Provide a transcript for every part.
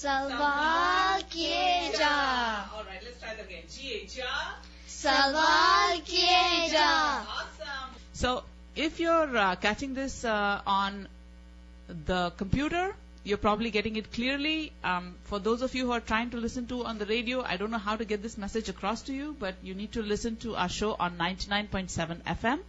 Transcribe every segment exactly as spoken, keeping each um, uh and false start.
सवाल किए जा. All right, let's try that again. G H R. सवाल किए जा. Awesome. So, if you're uh, catching this uh, on the computer, you're probably getting it clearly. Um, for those of you who are trying to listen to on the radio, I don't know how to get this message across to you, but you need to listen to our show on ninety-nine point seven F M.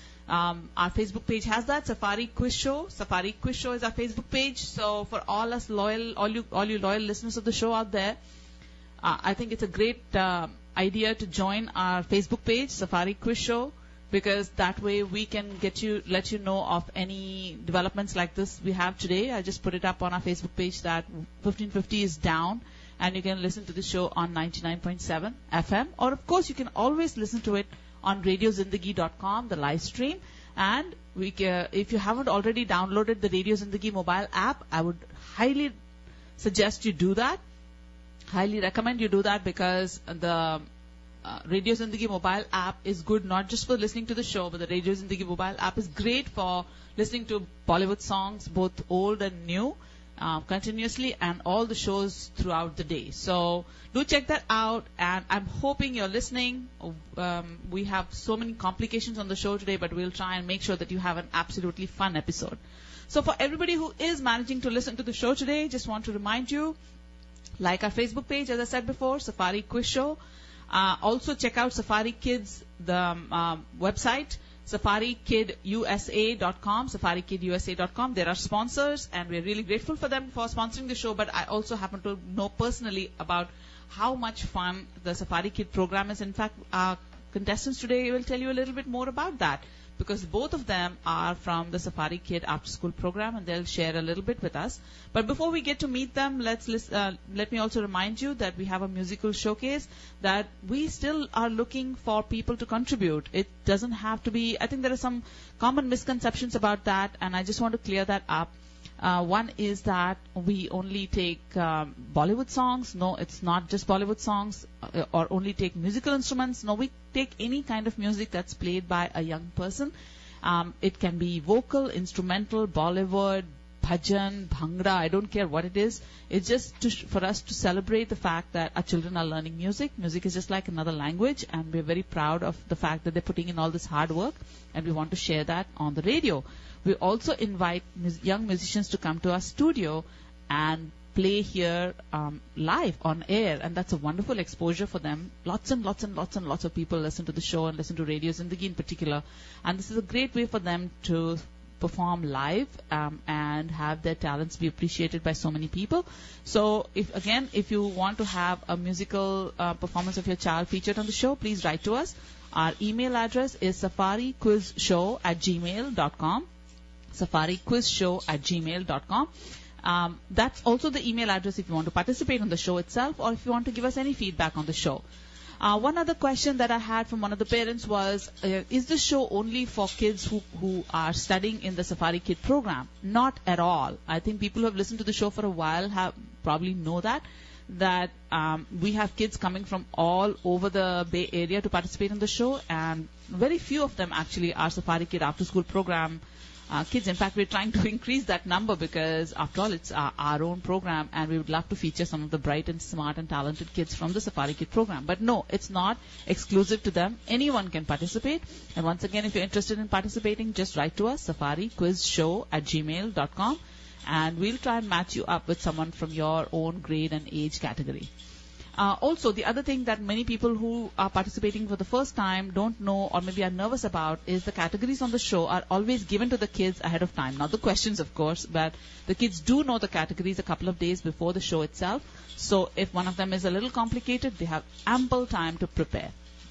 Um, our Facebook page has that, Safari Quiz Show. Safari Quiz Show is our Facebook page. So for all us loyal, all you, all you loyal listeners of the show out there, uh, I think it's a great uh, idea to join our Facebook page, Safari Quiz Show, because that way we can get you, let you know of any developments like this we have today. I just put it up on our Facebook page that fifteen fifty is down, and you can listen to the show on ninety-nine point seven F M, or of course you can always listen to it on radio zindagi dot com, the live stream. And we can, if you haven't already downloaded the Radio Zindagi mobile app, I would highly suggest you do that. Highly recommend you do that, because the uh, Radio Zindagi mobile app is good not just for listening to the show, but the Radio Zindagi mobile app is great for listening to Bollywood songs, both old and new, uh, continuously, and all the shows throughout the day. So do check that out, and I'm hoping you're listening. Um, we have so many complications on the show today, but we'll try and make sure that you have an absolutely fun episode. So for everybody who is managing to listen to the show today, just want to remind you, like our Facebook page, as I said before, Safari Quiz Show. Uh, also check out Safari Kids, the um, um, website, safari kid u s a dot com, safari kid u s a dot com. They're our sponsors, and we're really grateful for them for sponsoring the show, but I also happen to know personally about how much fun the Safari Kid program is. In fact, our contestants today will tell you a little bit more about that, because both of them are from the Safari Kid after school program, and they'll share a little bit with us. But before we get to meet them, let's list, uh, let me also remind you that we have a musical showcase, that we still are looking for people to contribute. It doesn't have to be, I think there are some common misconceptions about that, and I just want to clear that up. Uh, one is that we only take um, Bollywood songs. No, it's not just Bollywood songs, uh, or only take musical instruments. No, we take any kind of music that's played by a young person. Um, it can be vocal, instrumental, Bollywood, bhajan, bhangra, I don't care what it is. It's just to sh- for us to celebrate the fact that our children are learning music. Music is just like another language, and we're very proud of the fact that they're putting in all this hard work, and we want to share that on the radio. We also invite mus- young musicians to come to our studio and play here um, live on air, and that's a wonderful exposure for them. Lots and lots and lots and lots of people listen to the show and listen to Radio Zindagi in particular, and this is a great way for them to perform live um, and have their talents be appreciated by so many people. So, if again, if you want to have a musical uh, performance of your child featured on the show, please write to us. Our email address is safari quiz show at gmail dot com. safari quiz show at gmail dot com. Um, that's also the email address if you want to participate on the show itself, or if you want to give us any feedback on the show. Uh, one other question that I had from one of the parents was, uh, is this show only for kids who, who are studying in the Safari Kid program? Not at all. I think people who have listened to the show for a while have probably know that, that um, we have kids coming from all over the Bay Area to participate in the show, and very few of them actually are Safari Kid after school program Uh, kids. In fact, we're trying to increase that number, because after all, it's our, our own program, and we would love to feature some of the bright and smart and talented kids from the Safari Kid program. But no, it's not exclusive to them. Anyone can participate. And once again, if you're interested in participating, just write to us, safari quiz show at gmail dot com, and we'll try and match you up with someone from your own grade and age category. Uh, also, the other thing that many people who are participating for the first time don't know, or maybe are nervous about, is the categories on the show are always given to the kids ahead of time. Not the questions, of course, but the kids do know the categories a couple of days before the show itself. So if one of them is a little complicated, they have ample time to prepare.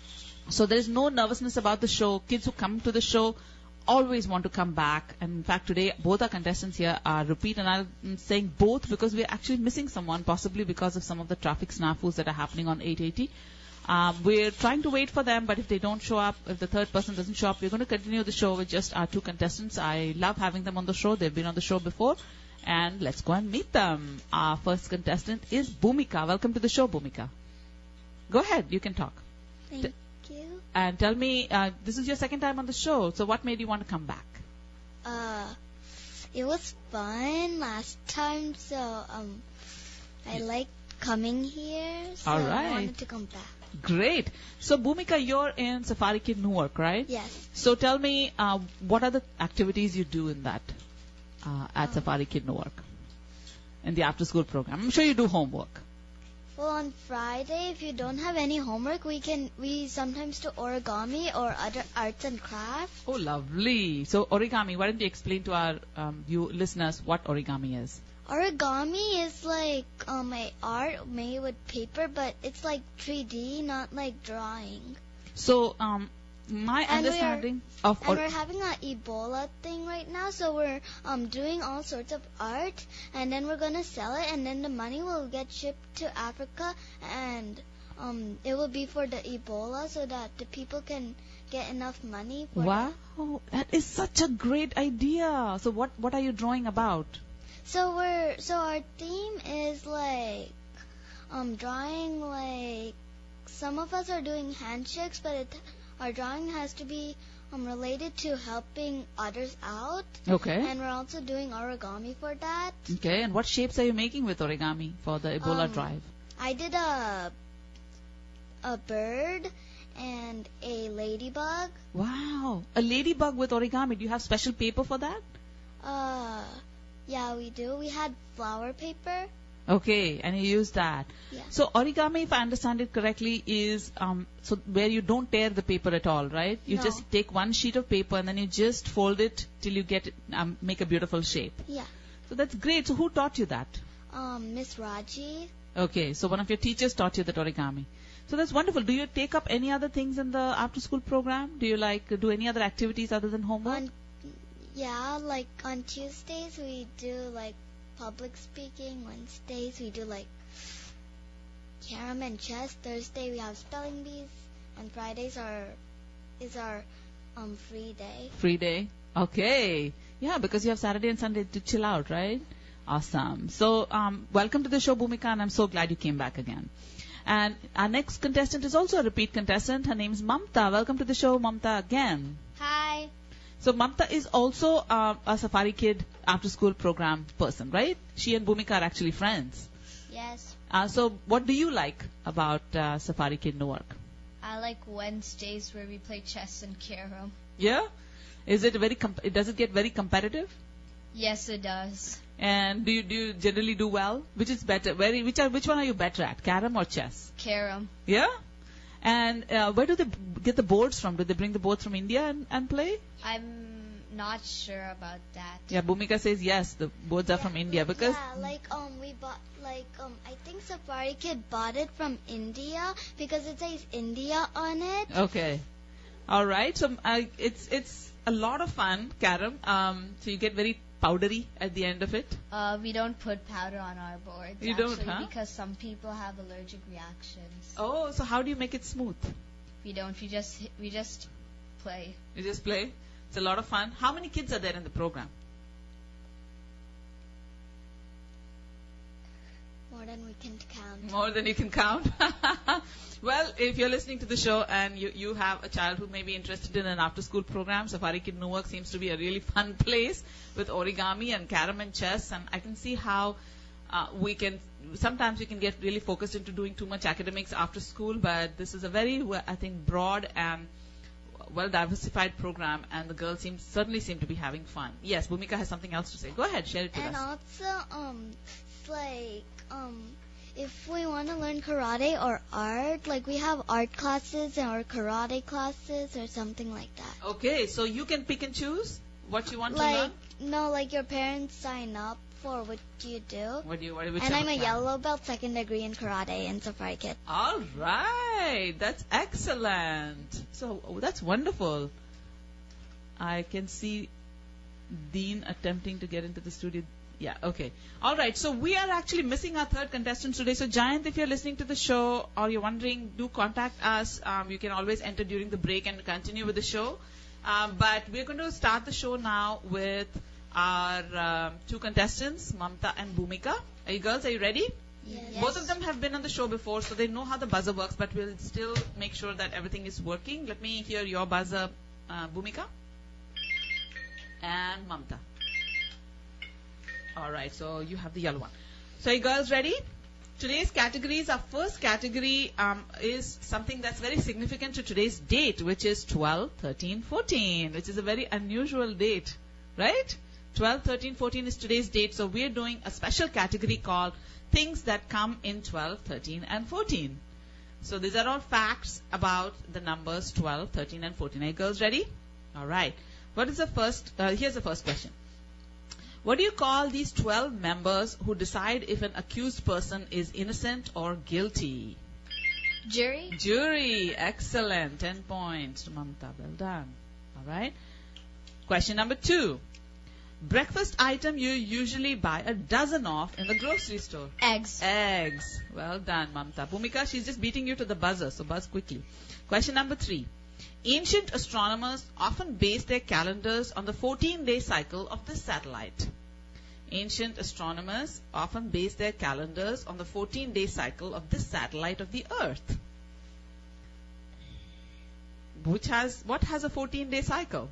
So there is no nervousness about the show. Kids who come to the show always want to come back. And in fact, today, both our contestants here are repeat, and I'm saying both because we're actually missing someone, possibly because of some of the traffic snafus that are happening on eight eighty. Um, we're trying to wait for them, but if they don't show up, if the third person doesn't show up, we're going to continue the show with just our two contestants. I love having them on the show. They've been on the show before. And let's go and meet them. Our first contestant is Bhumika. Welcome to the show, Bhumika. Go ahead. You can talk. Thank you. And tell me, uh, this is your second time on the show, so what made you want to come back? Uh, it was fun last time, so um, I like coming here, so All I right. wanted to come back. Great. So, Bhumika, you're in Safari Kid Newark, right? Yes. So, tell me, uh, what are the activities you do in that uh, at Um, Safari Kid Newark in the after-school program? I'm sure you do homework. Well, on Friday, if you don't have any homework, we can we sometimes do origami or other arts and crafts. Oh, lovely. So, origami. Why don't you explain to our um, you listeners what origami is? Origami is like um a art made with paper, but it's like three D, not like drawing. So, um, my And we're- understanding of And or- we're having a Ebola thing right now, so we're um doing all sorts of art, and then we're gonna sell it, and then the money will get shipped to Africa, and um it will be for the Ebola, so that the people can get enough money for wow, that is such a great idea. So, what what are you drawing about? it. So we're so our theme is like um drawing like some of us are doing handshakes, but it, our drawing has to be um related to helping others out. Okay. And we're also doing origami for that. Okay, and what shapes are you making with origami for the Ebola Um, drive? I did a a bird and a ladybug. Wow, a ladybug with origami. Do you have special paper for that? Uh, yeah, we do. We had flower paper. Okay, and you use that. Yeah. So origami, if I understand it correctly, is um, so where you don't tear the paper at all, right? You No. just take one sheet of paper and then you just fold it till you get it, um, make a beautiful shape. Yeah. So that's great. So who taught you that? Um, Miss Raji. Okay, so one of your teachers taught you that origami. So that's wonderful. Do you take up any other things in the after-school program? Do you like do any other activities other than homework? On yeah, like on Tuesdays we do like public speaking. Wednesdays we do like carom and chess. Thursday we have spelling bees, and Fridays are is our um free day. Free day. Okay. Yeah, because you have Saturday and Sunday to chill out, right? Awesome. So, um, welcome to the show, Bhumika, and I'm so glad you came back again. And our next contestant is also a repeat contestant. Her name is Mamta. Welcome to the show, Mamta, again. Hi. So, Mamta is also uh, a Safari Kid after-school program person, right? She and Bhumika are actually friends. Yes. Uh, so, what do you like about uh, Safari Kid Newark? I like Wednesdays where we play chess and carom. Yeah? Is it very? Com- does it get very competitive? Yes, it does. And do you do you generally do well? Which is better? Very which are which one are you better at? Carom or chess? Carom. Yeah. And uh, where do they get the boards from? Do they bring the boards from India and, and play? I'm not sure about that. Yeah, Bhumika says yes. The boards are from India because Yeah, like um we bought like um I think Safari Kid bought it from India because it says India on it. okay. All right. So uh, it's it's a lot of fun, carom. Um, so you get very powdery at the end of it. Uh, we don't put powder on our boards. You don't, actually, huh? Because some people have allergic reactions. Oh, so how do you make it smooth? We don't. We just we just play. You just play. It's a lot of fun. How many kids are there in the program? More than we can count. More than you can count. Well, if you're listening to the show and you, you have a child who may be interested in an after-school program, Safari Kid Newark seems to be a really fun place with origami and carom and chess. And I can see how uh, we can, sometimes we can get really focused into doing too much academics after school, but this is a very, well, I think, broad and well-diversified program, and the girls seem certainly seem to be having fun. Yes, Bhumika has something else to say. Go ahead, share it with And us. also um it's like um if we want to learn karate or art, like we have art classes or karate classes or something like that. Okay, so you can pick and choose what you want to Like learn. no, like your parents sign up for what you do. What do you? What, which And I'm a class? yellow belt, second degree in karate in Safari Kid. All right, that's excellent. So oh, that's wonderful. I can see Dean attempting to get into the studio. Yeah, okay. All right, so we are actually missing our third contestant today. So Jayant, if you're listening to the show or you're wondering, do contact us. Um, you can always enter during the break and continue with the show. Um, but we're going to start the show now with our um, two contestants, Mamta and Bhumika. Are you girls? Are you ready? Yes. Both of them have been on the show before, so they know how the buzzer works, but we'll still make sure that everything is working. Let me hear your buzzer, uh, Bhumika. And Mamta. Alright, so you have the yellow one. So you girls ready? today's categories, our first category um, is something that's very significant to today's date, which is twelve, thirteen, fourteen, which is a very unusual date, right? twelve, thirteen, fourteen is today's date, so we're doing a special category called things that come in twelve, thirteen, and fourteen. So these are all facts about the numbers twelve, thirteen, and fourteen. Are you girls ready? All right. What is the first? Uh, here's the first question. What do you call these twelve members who decide if an accused person is innocent or guilty? Jury. Jury. Excellent. Ten points to Mamta. Well done. All right. Question number two. Breakfast item you usually buy a dozen of in the grocery store. Eggs. Eggs. Well done, Mamta. Bhumika, she's just beating you to the buzzer, so buzz quickly. Question number three. Ancient astronomers often base their calendars on the fourteen-day cycle of this satellite. Ancient astronomers often base their calendars on the fourteen-day cycle of this satellite of the Earth. Which has, what has a fourteen-day cycle?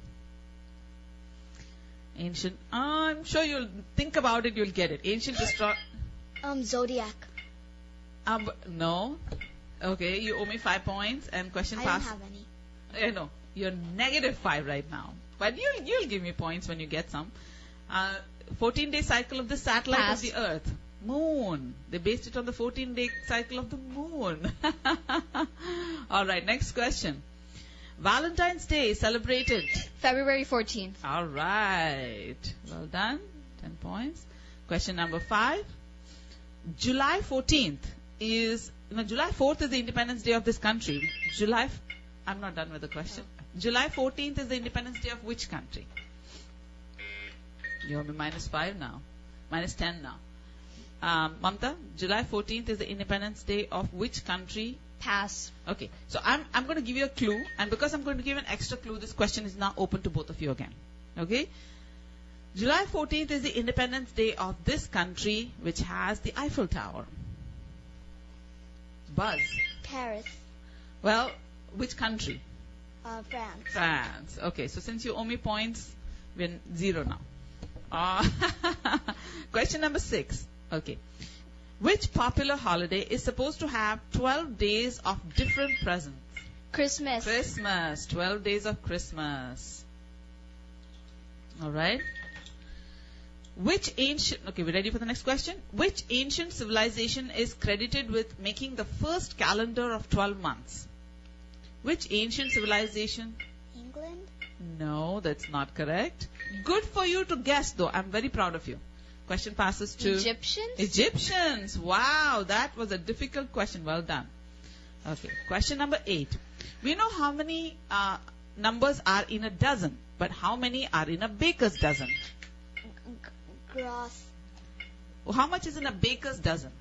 Ancient, uh, I'm sure you'll think about it, you'll get it. Ancient astro... Um, zodiac. Um, no. Okay, you owe me five points and question I pass. don't have any. I know. You're negative five right now. But you'll, you'll give me points when you get some. Uh, fourteen-day cycle of the satellite Pass. of the Earth. Moon. They based it on the fourteen-day cycle of the moon. All right, next question. Valentine's Day is celebrated. February fourteenth. All right. Well done. Ten points. Question number five. July fourteenth is, no, July fourth is the Independence Day of this country. July, f- I'm not done with the question. July fourteenth is the Independence Day of which country? You owe me minus five now. Minus ten now. Um, Mamta, July fourteenth is the Independence Day of which country? Pass. Okay, so I'm I'm going to give you a clue, and because I'm going to give an extra clue, this question is now open to both of you again. Okay? July fourteenth is the Independence Day of this country, which has the Eiffel Tower. Buzz. Paris. Well, which country? Uh, France. France. Okay, so since you owe me points, we're zero now. Uh, question number six. Okay. Which popular holiday is supposed to have twelve days of different presents? Christmas. Christmas. twelve days of Christmas. Alright. Which ancient... Okay, we ready for the next question? Which ancient civilization is credited with making the first calendar of twelve months? Which ancient civilization? England. No, that's not correct. Good for you to guess, though. I'm very proud of you. Question passes to... Egyptians. Egyptians. Wow, that was a difficult question. Well done. Okay, question number eight. We know how many uh, numbers are in a dozen, but how many are in a baker's dozen? G- gross. How much is in a baker's dozen?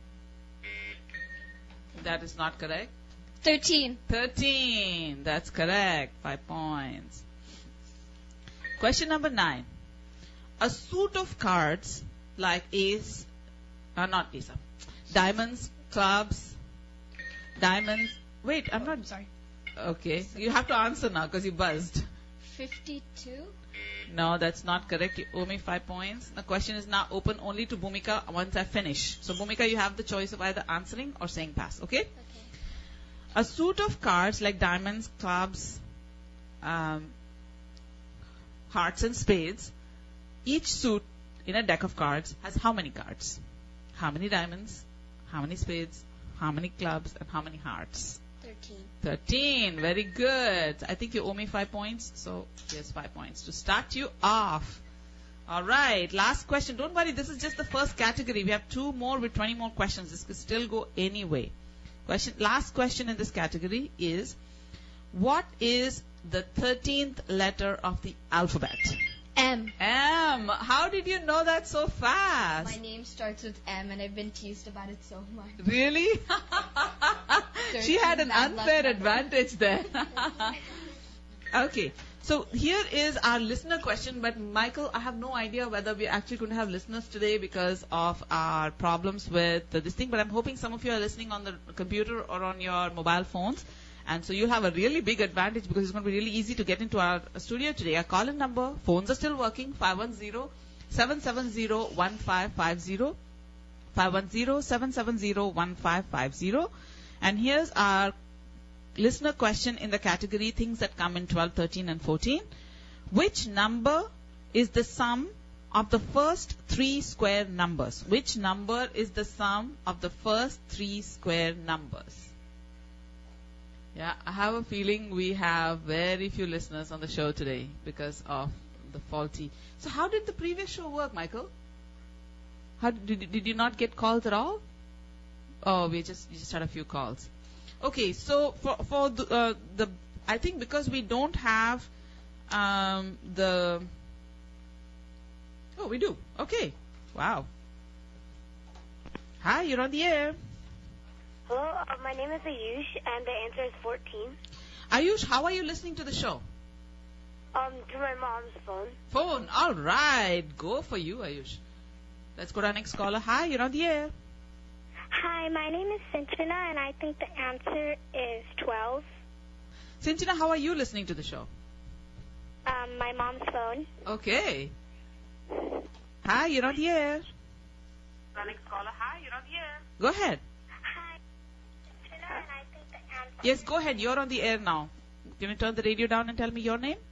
That is not correct. Thirteen. thirteen. That's correct. Five points. Question number nine. A suit of cards like ace, uh, not ace, uh, diamonds, clubs, diamonds. Wait, I'm not. Sorry. Okay, you have to answer now because you buzzed. Fifty-two. No, that's not correct. You owe me five points. The question is now open only to Bhumika once I finish. So Bhumika, you have the choice of either answering or saying pass. Okay? Okay. A suit of cards like diamonds, clubs, um, hearts and spades. Each suit in a deck of cards has how many cards? How many diamonds? How many spades? How many clubs? And how many hearts? Thirteen. thirteen. Very good. I think you owe me five points. So, here's five points to start you off. All right. Last question. Don't worry. This is just the first category. We have two more with twenty more questions. This could still go anyway. Question. Last question in this category is, what is the thirteenth letter of the alphabet? M. M. How did you know that so fast? My name starts with M, and I've been teased about it so much. Really? She had an Bad luck unfair number. advantage there. Okay. So here is our listener question, but Michael, I have no idea whether we're actually going to have listeners today because of our problems with this thing, but I'm hoping some of you are listening on the computer or on your mobile phones. And so you'll have a really big advantage because it's going to be really easy to get into our studio today. Our call-in number, phones are still working, five one zero, seven seven zero, one five five zero. five one zero, seven seven zero, one five five zero. And here's our listener question in the category things that come in twelve, thirteen and fourteen. Which number is the sum of the first three square numbers? Which number is the sum of the first three square numbers? Yeah, I have a feeling we have very few listeners on the show today because of the faulty. So how did the previous show work, Michael? How did, did you not get calls at all? Oh, we just we just had a few calls. Okay, so for for the, uh, the I think because we don't have um, the oh we do okay wow. Hi, you're on the air. Hello, uh, my name is Ayush, and the answer is fourteen. Ayush, how are you listening to the show? Um, through my mom's phone. Phone, all right, go for you, Ayush. Let's go to our next caller. Hi, you're on the air. Hi, my name is Sinchana, and I think the answer is twelve. Sinchana, how are you listening to the show? Um, my mom's phone. Okay. Hi, you're on the air. Our next caller. Hi, you're on the air. Go ahead. Hi, Sinchana, and I think the answer. Yes, go ahead. You're on the air now. Can you turn the radio down and tell me your name?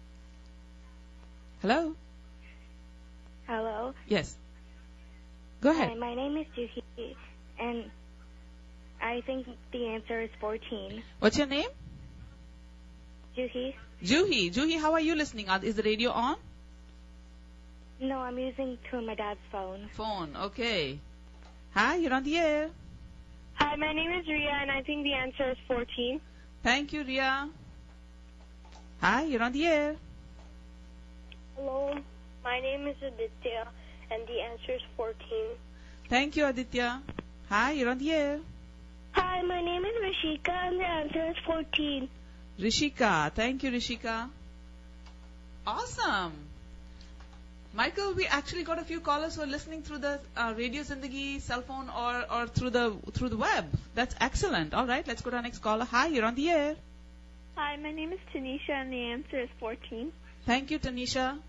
Hello? Hello. Yes. Go ahead. Hi, my name is Juhi, and I think the answer is fourteen. What's your name? Juhi? Juhi. Juhi, how are you listening? Is the radio on? No, I'm using through my dad's phone. Phone, okay. Hi, you're on the air. Hi, my name is Ria, and I think the answer is fourteen. Thank you, Ria. Hi, you're on the air. Hello, my name is Aditya, and the answer is fourteen. Thank you, Aditya. Hi, you're on the air. Hi, my name is Rishika, and the answer is fourteen. Rishika. Thank you, Rishika. Awesome. Michael, we actually got a few callers who are listening through the uh, Radio Zindagi cell phone or, or through the through the web. That's excellent. All right, let's go to our next caller. Hi, you're on the air. Hi, my name is Tanisha, and the answer is fourteen. Thank you, Tanisha.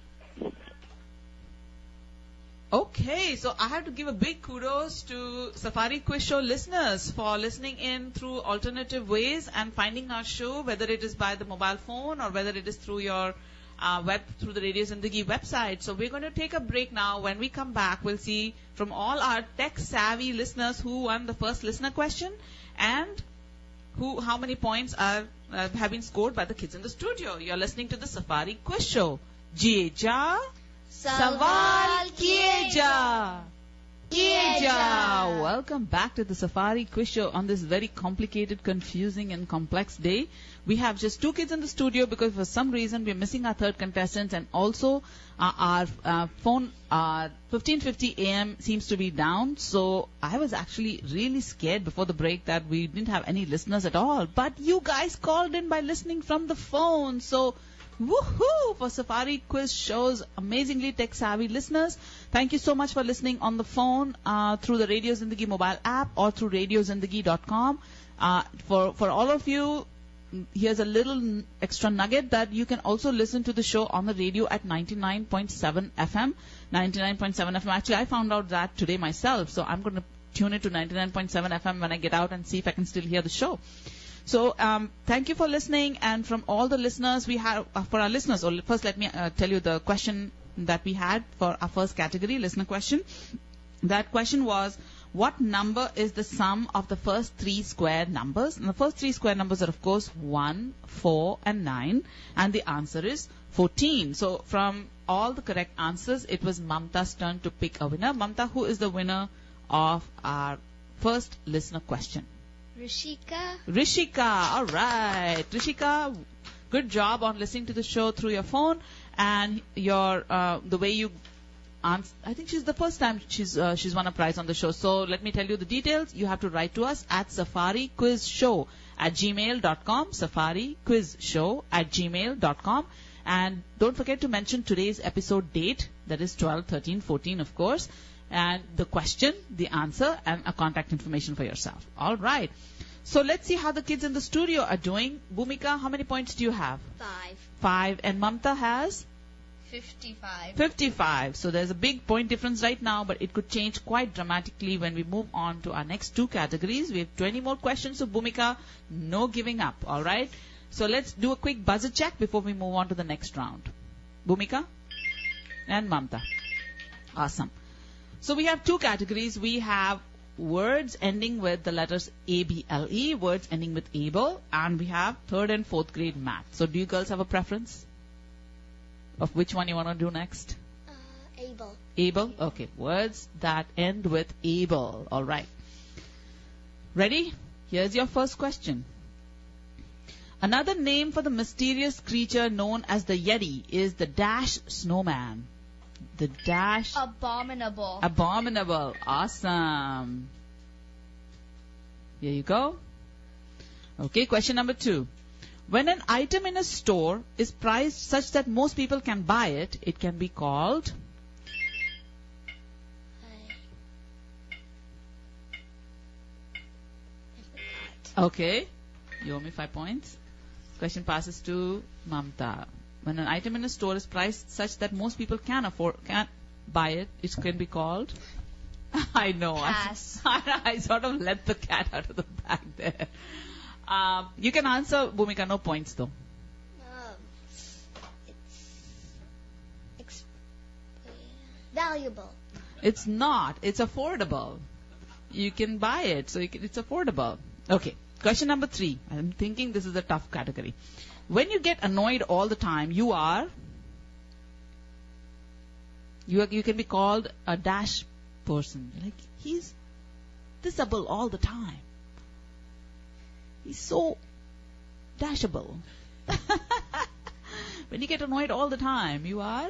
Okay, so I have to give a big kudos to Safari Quiz Show listeners for listening in through alternative ways and finding our show, whether it is by the mobile phone or whether it is through your uh, web, through the Radio Zindagi website. So we're going to take a break now. When we come back, we'll see from all our tech-savvy listeners who won the first listener question and who, how many points are uh, have been scored by the kids in the studio. You're listening to the Safari Quiz Show. Jiye ja. Sawal kiye ja. Kiye ja. Welcome back to the Safari Quiz Show on this very complicated, confusing and complex day. We have just two kids in the studio because for some reason we're missing our third contestant, and also uh, our uh, phone uh, fifteen fifty A M seems to be down. So I was actually really scared before the break that we didn't have any listeners at all. But you guys called in by listening from the phone. So woohoo for Safari Quiz Show's amazingly tech-savvy listeners. Thank you so much for listening on the phone uh, through the Radio Zindagi mobile app or through radio zindagi dot com. Uh, for, for all of you, here's a little extra nugget that you can also listen to the show on the radio at ninety-nine point seven F M. ninety-nine point seven F M. Actually, I found out that today myself, so I'm going to tune it to ninety-nine point seven F M when I get out and see if I can still hear the show. So, um, thank you for listening, and from all the listeners we have, uh, for our listeners, or first let me uh, tell you the question that we had for our first category, listener question. That question was, what number is the sum of the first three square numbers? And the first three square numbers are, of course, one, four, and nine, and the answer is fourteen. So, from all the correct answers, it was Mamta's turn to pick a winner. Mamta, who is the winner of our first listener question? Rishika. Rishika, all right. Rishika, good job on listening to the show through your phone, and your uh, the way you answer. I think she's the first time she's uh, she's won a prize on the show. So let me tell you the details. You have to write to us at Safari Quiz Show at gmail dot com. Safari Quiz Show at gmail dot com, and don't forget to mention today's episode date. That is twelve, thirteen, fourteen, of course. And the question, the answer, and a contact information for yourself. All right. So let's see how the kids in the studio are doing. Bhumika, how many points do you have? Five. Five. And Mamta has? fifty-five. fifty-five. So there's a big point difference right now, but it could change quite dramatically when we move on to our next two categories. We have twenty more questions, so Bhumika, no giving up, alright? So let's do a quick buzzer check before we move on to the next round. Bhumika and Mamta. Awesome. So we have two categories. We have words ending with the letters A B L E, words ending with able, and we have third and fourth grade math. So do you girls have a preference of which one you want to do next? Uh, able. Able? Okay. Words that end with able. All right. Ready? Here's your first question. Another name for the mysterious creature known as the Yeti is the dash snowman. The dash Abominable. abominable. Awesome. Here you go. Okay, question number two. When an item in a store is priced such that most people can buy it, it can be called I, Okay. You owe me five points. Question passes to Mamta. When an item in a store is priced such that most people can afford, can buy it, it can be called. I know. Pass. I, I sort of let the cat out of the bag there. Um, you can answer, Bhumika. No points though. um, it's ex- valuable. It's not. It's affordable. You can buy it, so you can, it's affordable. Okay. Question number three. I'm thinking this is a tough category. When you get annoyed all the time, you are, you are, you can be called a dash person. Like, he's dishable all the time. He's so dashable. When you get annoyed all the time, you are,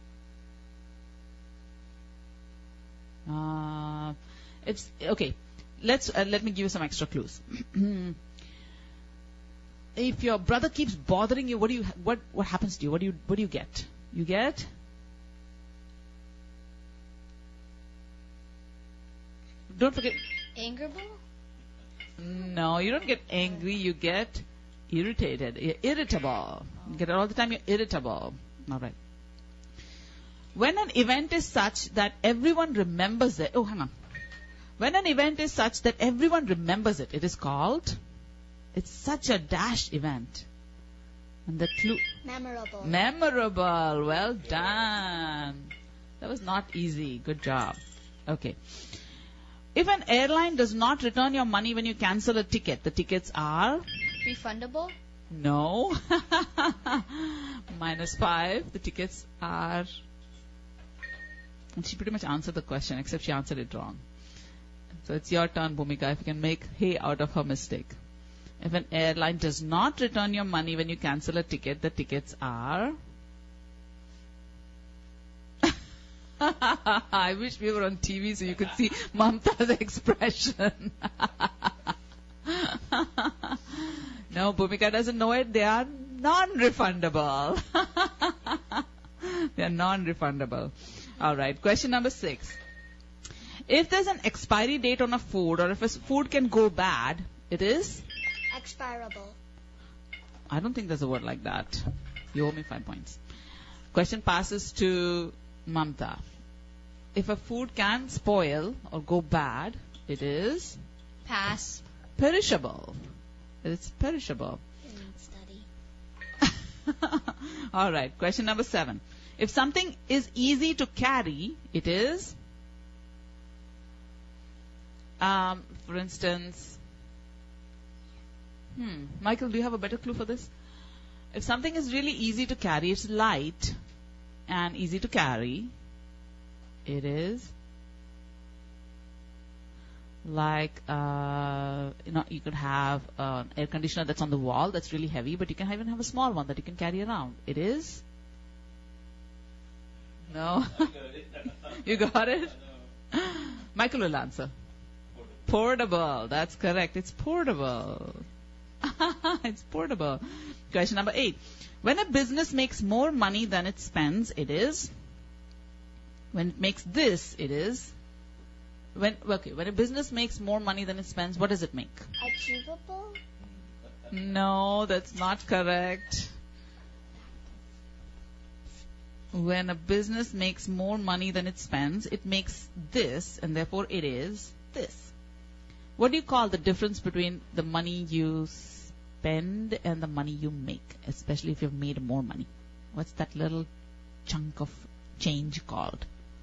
uh, it's, okay. Let's, uh, let me give you some extra clues. If your brother keeps bothering you, what do you, what, what happens to you? What do you, what do you get? You get? Don't forget. Angerable? No, you don't get angry. You get irritated. You're irritable. You get it all the time. You're irritable. All right. When an event is such that everyone remembers it. Oh, hang on. When an event is such that everyone remembers it, it is called. It's such a dash event. And the clue. Memorable. Memorable. Well done. That was not easy. Good job. Okay. If an airline does not return your money when you cancel a ticket, the tickets are? Refundable? No. Minus five. The tickets are? And she pretty much answered the question, except she answered it wrong. So it's your turn, Bhumika, if you can make hay out of her mistake. If an airline does not return your money when you cancel a ticket, the tickets are? I wish we were on T V so you could see Mamta's expression. No, Bhumika doesn't know it. They are non-refundable. They are non-refundable. All right. Question number six. If there's an expiry date on a food, or if a food can go bad, it is? Expirable. I don't think there's a word like that. You owe me five points. Question passes to Mamta. If a food can spoil or go bad, it is? Pass. Perishable. It's perishable. Didn't study. All right. Question number seven. If something is easy to carry, it is? Um, for instance, hmm, Michael, do you have a better clue for this? If something is really easy to carry, it's light and easy to carry, it is like, uh, you know, you could have an air conditioner that's on the wall that's really heavy, but you can even have a small one that you can carry around. It is? No? You got it? Michael will answer. Portable. That's correct. It's portable. It's portable. Question number eight. When a business makes more money than it spends, it is? When it makes this, it is? When, okay, when a business makes more money than it spends, what does it make? Achievable? No, that's not correct. When a business makes more money than it spends, it makes this, and therefore it is this. What do you call the difference between the money you spend and the money you make, especially if you've made more money? What's that little chunk of change called?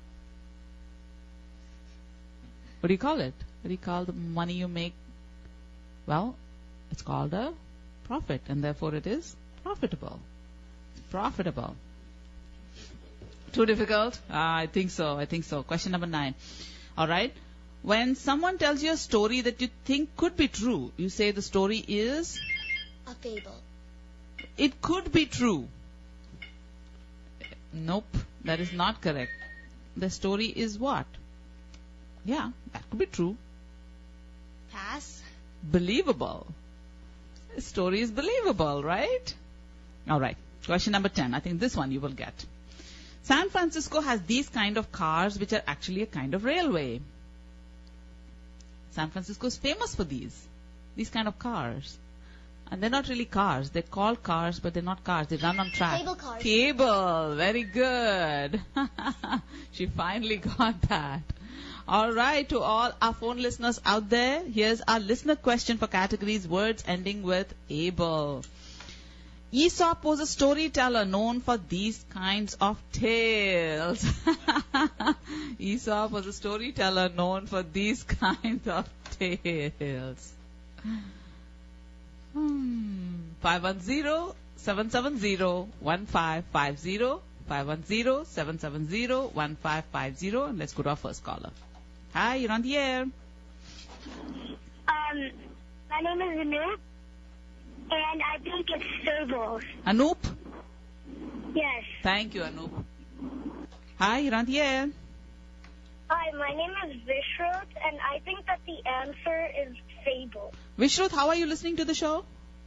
What do you call it? What do you call the money you make? Well, it's called a profit, and therefore it is profitable. Profitable. Too difficult? Ah, I think so. I think so. Question number nine. All right. When someone tells you a story that you think could be true, you say the story is? A fable. It could be true. Nope, that is not correct. The story is what? Yeah, that could be true. Pass. Believable. The story is believable, right? All right. Question number ten. I think this one you will get. San Francisco has these kind of cars which are actually a kind of railway. San Francisco is famous for these. These kind of cars. And they're not really cars. They're called cars, but they're not cars. They run on track. Cable cars. Cable. Very good. She finally got that. All right, to all our phone listeners out there, here's our listener question for categories words ending with able. Aesop was a storyteller known for these kinds of tales. Aesop was a storyteller known for these kinds of tales. Hmm. five one zero, seven seven zero, one five five zero. five one zero, seven seven zero, one five five zero. And let's go to our first caller. Hi, you're on the air. Um, my name is Anoop, and I think it's fables. Anoop? Yes. Thank you, Anoop. Hi, you're on the air. Hi, my name is Vishrut, and I think that the answer is fable. Vishrut, how are you listening to the show?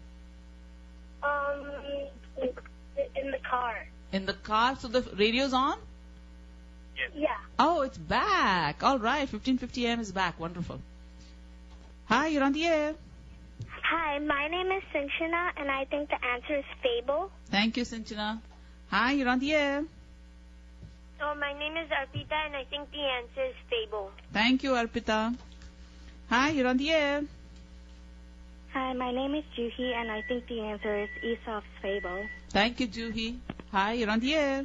Um, in the car. In the car, so the radio's on? Yeah. Oh, it's back. All right, fifteen fifty a m is back. Wonderful. Hi, you're on the air. Hi, my name is Sinchana, and I think the answer is fable. Thank you, Sinchana. Hi, you're on the air. Oh, my name is Arpita, and I think the answer is fable. Thank you, Arpita. Hi, you're on the air. Hi, my name is Juhi, and I think the answer is Aesop's fable. Thank you, Juhi. Hi, you're on the air.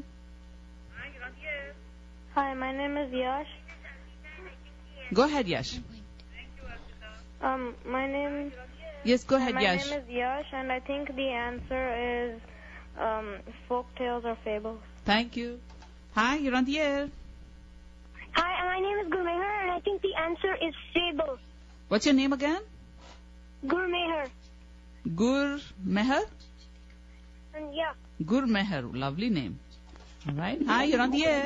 Hi, my name is Yash. Go ahead, Yash. Um, my name. Yes, go ahead, my Yash. name is Yash, and I think the answer is um, folk tales or fables. Thank you. Hi, you're on the air. Hi, my name is Gurmeher, and I think the answer is fable. What's your name again? Gurmeher. Gur Meher? And yeah. Gur Meher, lovely name. All right. Hi, you're on the air. Uh,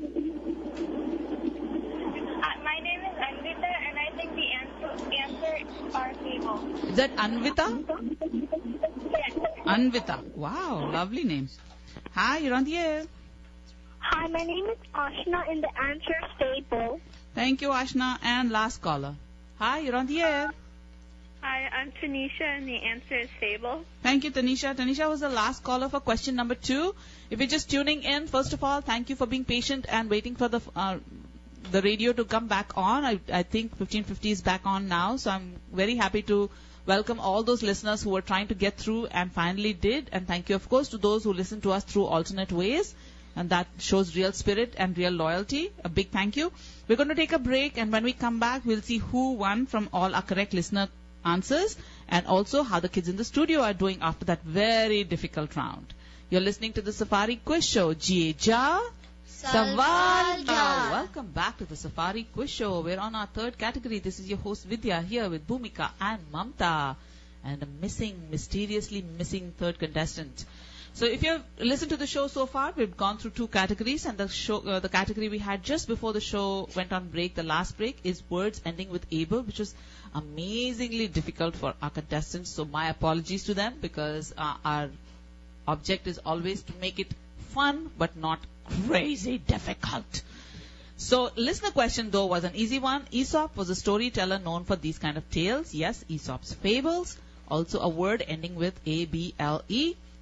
my name is Anvita, and I think the answer, answer are fable. Is that Anvita? Yes. Anvita. Wow, lovely name. Hi, you're on the air. Hi, my name is Ashna, and the answer is fable. Thank you, Ashna. And last caller. Hi, you're on the air. Hi, I'm Tanisha, and the answer is fable. Thank you, Tanisha. Tanisha was the last caller for question number two. If you're just tuning in, first of all, thank you for being patient and waiting for the uh, the radio to come back on. I, I think fifteen fifty is back on now, so I'm very happy to welcome all those listeners who were trying to get through and finally did. And thank you, of course, to those who listen to us through alternate ways. And that shows real spirit and real loyalty. A big thank you. We're going to take a break, and when we come back, we'll see who won from all our correct listener answers, and also how the kids in the studio are doing after that very difficult round. You're listening to the Safari Quiz Show. Jee Ja, Sawal Ja. Welcome back to the Safari Quiz Show. We're on our third category. This is your host Vidya here with Bhumika and Mamta, and a missing, mysteriously missing third contestant. So if you've listened to the show so far, we've gone through two categories, and the show, uh, the category we had just before the show went on break, the last break, is words ending with able, which was amazingly difficult for our contestants. So my apologies to them, because uh, our object is always to make it fun but not crazy difficult. So listener question though was an easy one. Aesop was a storyteller known for these kind of tales. Yes, Aesop's fables. Also a word ending with A B L E.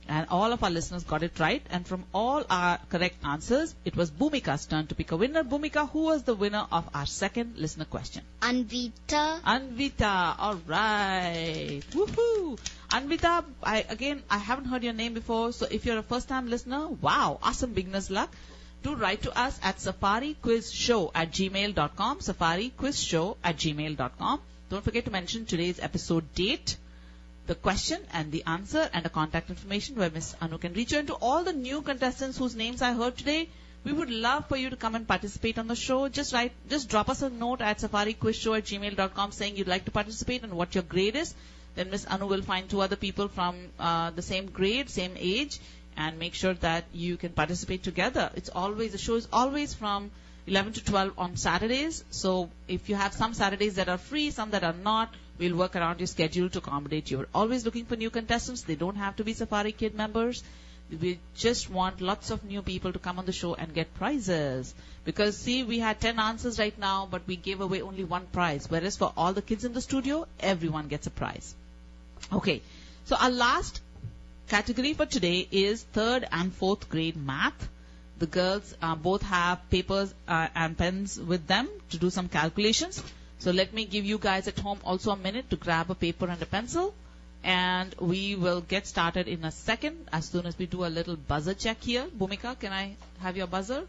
And all of our listeners got it right. And from all our correct answers, it was Bhumika's turn to pick a winner. Bhumika, who was the winner of our second listener question? Anvita. Anvita. All right. Woohoo. Anvita, I, again, I haven't heard your name before. So if you're a first-time listener, wow, awesome beginner's luck. Do write to us at safariquizshow at gmail dot com. Safariquizshow at gmail dot com. Don't forget to mention today's episode date, the question and the answer, and the contact information where Miss Anu can reach you. And to all the new contestants whose names I heard today, we would love for you to come and participate on the show. Just write, just drop us a note at safariquizshow at gmail dot com saying you'd like to participate and what your grade is. Then Miss Anu will find two other people from uh, the same grade, same age, and make sure that you can participate together. It's always, the show is always from eleven to twelve on Saturdays. So if you have some Saturdays that are free, some that are not, we'll work around your schedule to accommodate you. We're always looking for new contestants. They don't have to be Safari Kid members. We just want lots of new people to come on the show and get prizes. Because, see, we had ten answers right now, but we gave away only one prize. Whereas for all the kids in the studio, everyone gets a prize. Okay. So our last category for today is third and fourth grade math. The girls uh, both have papers uh, and pens with them to do some calculations. So let me give you guys at home also a minute to grab a paper and a pencil. And we will get started in a second as soon as we do a little buzzer check here. Bhumika, can I have your buzzer?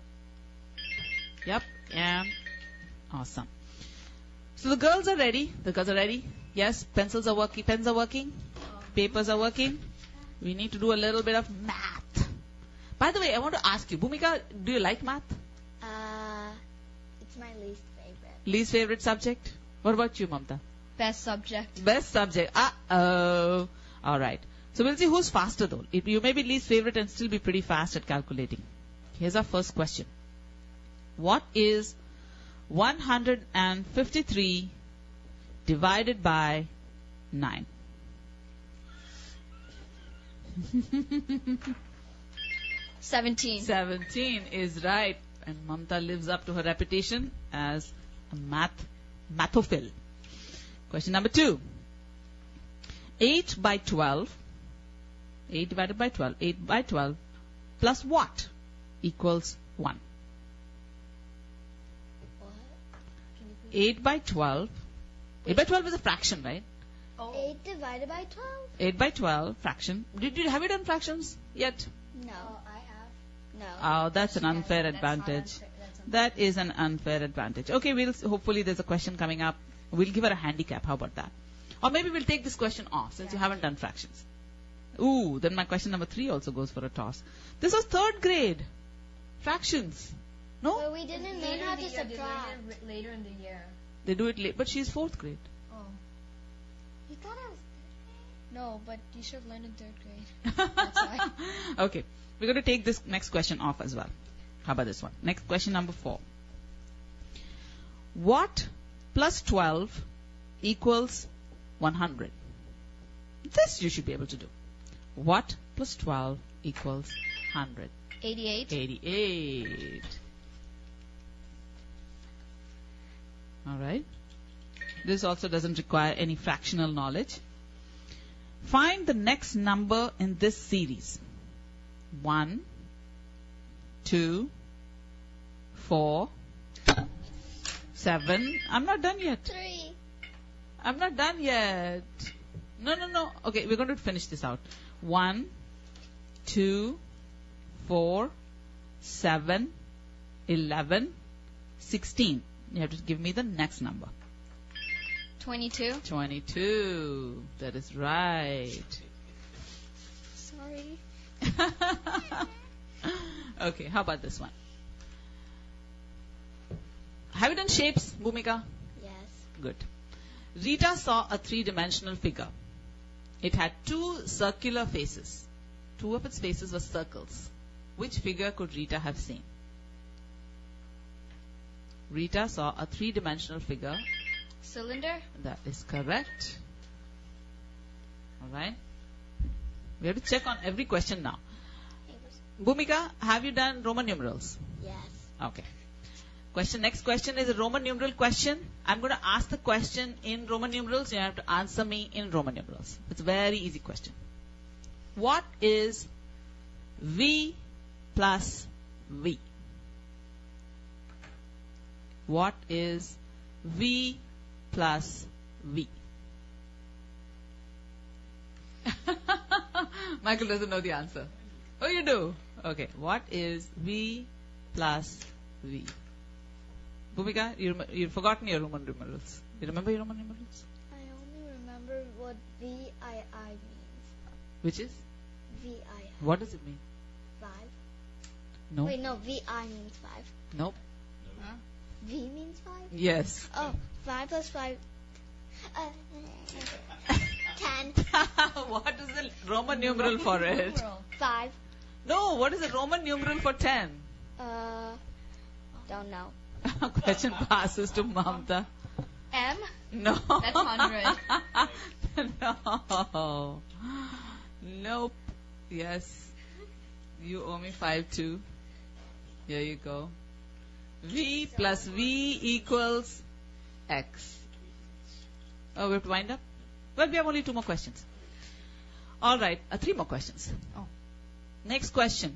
Yep. And awesome. So the girls are ready. The girls are ready. Yes, pencils are working. Pens are working. Papers are working. We need to do a little bit of math. By the way, I want to ask you, Bhumika, do you like math? Uh, it's my least favorite. Least favorite subject? What about you, Mamta? Best subject. Best subject. Uh-oh. All right. So we'll see who's faster, though. It, you may be least favorite and still be pretty fast at calculating. Here's our first question. What is one hundred fifty-three divided by nine? Seventeen. seventeen is right. And Mamta lives up to her reputation as a math mathophile. Question number two. eight by twelve. eight divided by twelve. eight by twelve plus what equals one? What? eight by twelve. eight by twelve is a fraction, right? Oh. eight divided by twelve? eight by twelve fraction. Did you have you done fractions yet? No. I have. No. Oh, that's an unfair That's not advantage. unfair. That's unfair. That is an unfair advantage. Okay, we'll hopefully there's a question coming up. We'll give her a handicap. How about that? Or maybe we'll take this question off since you haven't done fractions. Ooh, then my question number three also goes for a toss. This was third grade. Fractions. No? But we didn't learn Later how in to the year, they subtract. learn it Later in the year. They do it late. But she's fourth grade. Oh. You thought I was No, but you should have learned in third grade. That's why. Okay. We're going to take this next question off as well. How about this one? Next question number four. What plus twelve equals one hundred? This you should be able to do. What plus twelve equals one hundred? Eighty-eight. eighty-eight. Alright. This also doesn't require any fractional knowledge. Find the next number in this series. One, two, four, seven. I'm not done yet. three. I'm not done yet. No, no, no. Okay, we're going to finish this out. One, two, four, seven, eleven, sixteen. You have to give me the next number. Twenty-two. twenty-two. That is right. Sorry. Okay, how about this one? Have you done shapes, Bhumika? Yes. Good. Rita saw a three-dimensional figure. It had two circular faces. Two of its faces were circles. Which figure could Rita have seen? Rita saw a three-dimensional figure. Cylinder. That is correct. Alright. We have to check on every question now. Bhumika, have you done Roman numerals? Yes. Okay. Question. Next question is a Roman numeral question. I'm going to ask the question in Roman numerals. You have to answer me in Roman numerals. It's a very easy question. What is V plus V? What is V plus V? Michael doesn't know the answer. Oh, you do? Okay. What is V plus V? Bhumika, you rem- you've forgotten your Roman numerals. You remember your Roman numerals? I only remember what V I I means. Which is? V I I. What does it mean? Five. No. Wait, no. V I means five. Nope. Huh? V means five. Yes. Oh, five plus five. Uh, ten. What is the Roman numeral for it? Numeral. Five. No, what is the Roman numeral for ten? Uh, don't know. Question passes to Mamta. M? No. That's hundred. No. Nope. Yes. You owe me five too. Here you go. V plus V equals X. Oh, we have to wind up? Well, we have only two more questions. All right, uh, three more questions. Oh. Next question.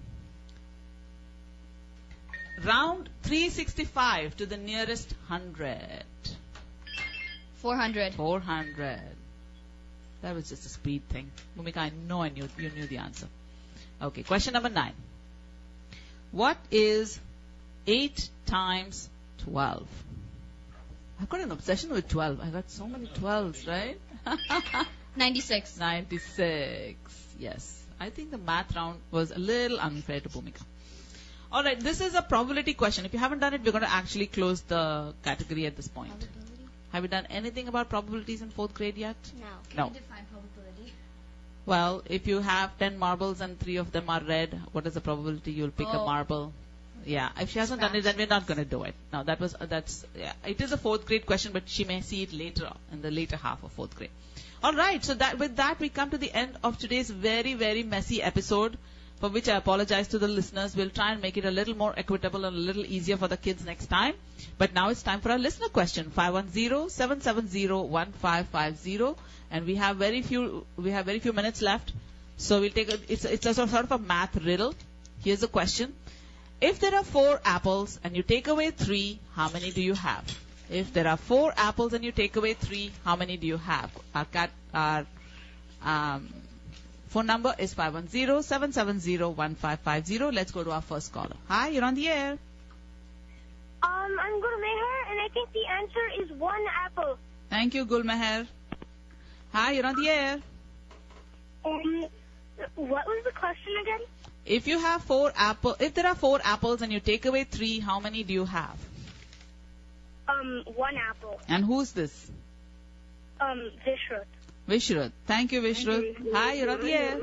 Round three hundred sixty-five to the nearest hundred. Four hundred. four hundred. That was just a speed thing. Bhumika, I know I knew, you knew the answer. Okay, question number nine. What is eight times twelve? I've got an obsession with twelve. I got so many twelves, right? Ninety-six. ninety-six. Yes. I think the math round was a little unfair to Bhumika. Alright, this is a probability question. If you haven't done it, we're going to actually close the category at this point. Probability? Have you done anything about probabilities in fourth grade yet? No. Can No. you define probability? Well, if you have ten marbles and three of them are red, what is the probability you'll pick a Oh. marble? Yeah, if she hasn't done it, then we're not going to do it. Now, that was, uh, that's, yeah, it is a fourth grade question, but she may see it later, in the later half of fourth grade. Alright, so that, with that, we come to the end of today's very, very messy episode, for which I apologize to the listeners. We'll try and make it a little more equitable and a little easier for the kids next time. But now it's time for our listener question, five one zero, seven seven zero, one five five zero. And we have very few, we have very few minutes left. So we'll take a, it's, it's a sort of a math riddle. Here's the question. If there are four apples and you take away three, how many do you have? If there are four apples and you take away three, how many do you have? Our cat, our um, phone number is five one zero, seven seven zero, one five five zero. Let's go to our first caller. Hi, you're on the air. Um, I'm Gurmeher, and I think the answer is one apple. Thank you, Gulmeher. Hi, you're on the air. Um, what was the question again? If you have four apple, if there are four apples and you take away three, how many do you have? Um, one apple. And who's this? Um, Vishruth. Vishruth. Thank you, Vishruth. Hi, you're on the air.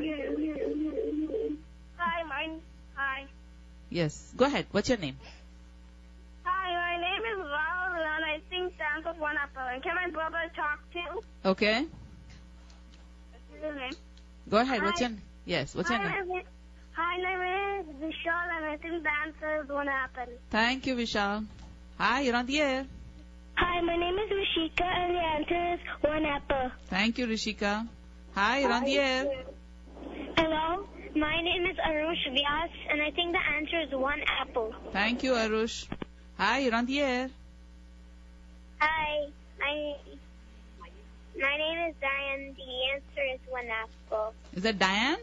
Hi, mine. Hi. Yes. Go ahead. What's your name? Hi, my name is Val, and I think the answer is one apple. And can my brother talk too? Okay. What's his name? Go ahead. What's Hi. your Yes. What's your Hi, name? my name- Hi, my name is Vishal, and I think the answer is one apple. Thank you, Vishal. Hi, you're on the air. Hi, my name is Rishika, and the answer is one apple. Thank you, Rishika. Hi, you're on the air. Hello, my name is Arush Vyas, and I think the answer is one apple. Thank you, Arush. Hi, you're on the air. Hi, my my name is Diane. The answer is one apple. Is that Diane?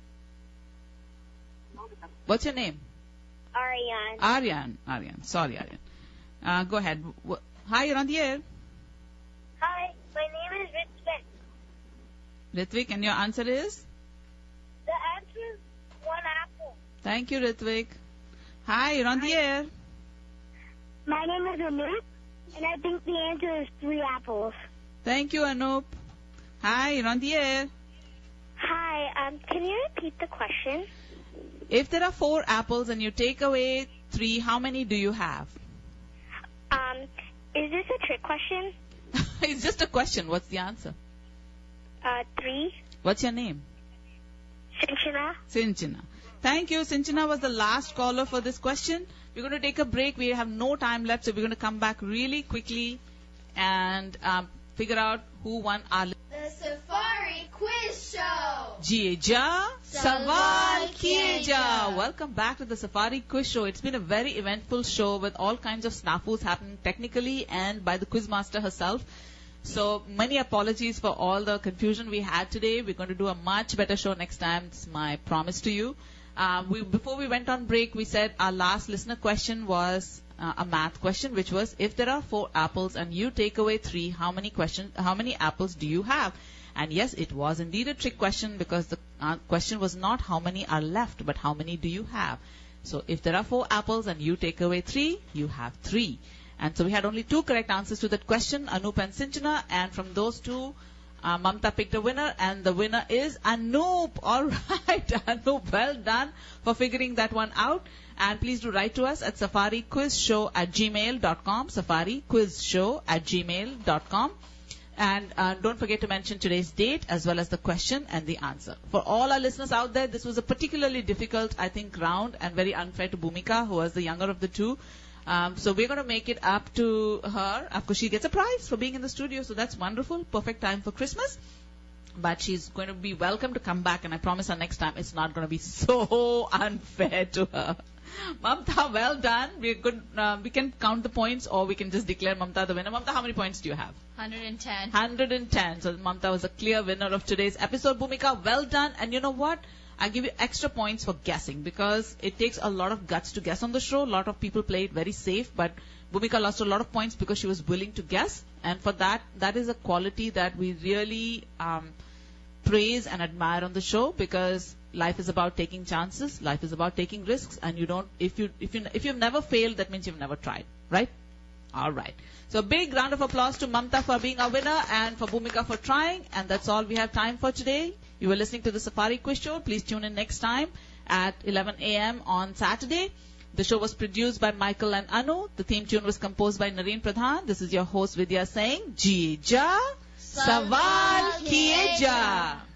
What's your name? Ariane. Aryan. Aryan. Sorry, Aryan. Uh, go ahead. W- Hi, you're on the air. Hi, my name is Ritvik. Ritvik, and your answer is? The answer is one apple. Thank you, Ritvik. Hi, you're on the air. My name is Anup, and I think the answer is three apples. Thank you, Anup. Hi, you're on the air. Hi, um, can you repeat the question? If there are four apples and you take away three, how many do you have? Um, is this a trick question? It's just a question. What's the answer? Uh, three. What's your name? Sinchana. Sinchana. Thank you. Sinchana was the last caller for this question. We're going to take a break. We have no time left, so we're going to come back really quickly and um, figure out who won our The Safari Quiz Show. Jiye Ja, Sawal Sawal Kiye Kiye Ja. Ja. Welcome back to the Safari Quiz Show. It's been a very eventful show with all kinds of snafus happening technically and by the quizmaster herself. So many apologies for all the confusion we had today. We're going to do a much better show next time. It's my promise to you. Uh, we, before we went on break, we said our last listener question was uh, a math question, which was, if there are four apples and you take away three, how many questions, how many apples do you have? And yes, it was indeed a trick question, because the uh, question was not how many are left, but how many do you have? So if there are four apples and you take away three, you have three. And so we had only two correct answers to that question, Anup and Sinchana, and from those two, uh, Mamta picked a winner, and the winner is Anup. All right, Anup, well done for figuring that one out. And please do write to us at safariquizshow at gmail dot com, safariquizshow at gmail dot com. And uh, don't forget to mention today's date as well as the question and the answer. For all our listeners out there, this was a particularly difficult, I think, round and very unfair to Bhumika, who was the younger of the two. Um, so we're going to make it up to her. Of course, she gets a prize for being in the studio, so that's wonderful. Perfect time for Christmas. But she's going to be welcome to come back, and I promise her next time it's not going to be so unfair to her. Mamta, well done. We could, uh, we can count the points, or we can just declare Mamta the winner. Mamta, how many points do you have? one hundred ten. one hundred ten. So Mamta was a clear winner of today's episode. Bhumika, well done. And you know what? I give you extra points for guessing, because it takes a lot of guts to guess on the show. A lot of people play it very safe, but Bhumika lost a lot of points because she was willing to guess. And for that, that is a quality that we really um, praise and admire on the show, because life is about taking chances, life is about taking risks, and you don't, if you, if you, if you've never failed, that means you've never tried, right? All right. So a big round of applause to Mamta for being our winner, and for Bhumika for trying. And that's all we have time for today. You were listening to the Safari Quiz Show. Please tune in next time at eleven a.m. on Saturday. The show was produced by Michael and Anu. The theme tune was composed by Nareen Pradhan. This is your host Vidya saying, Jiye Ja, Sawal Kiye Ja.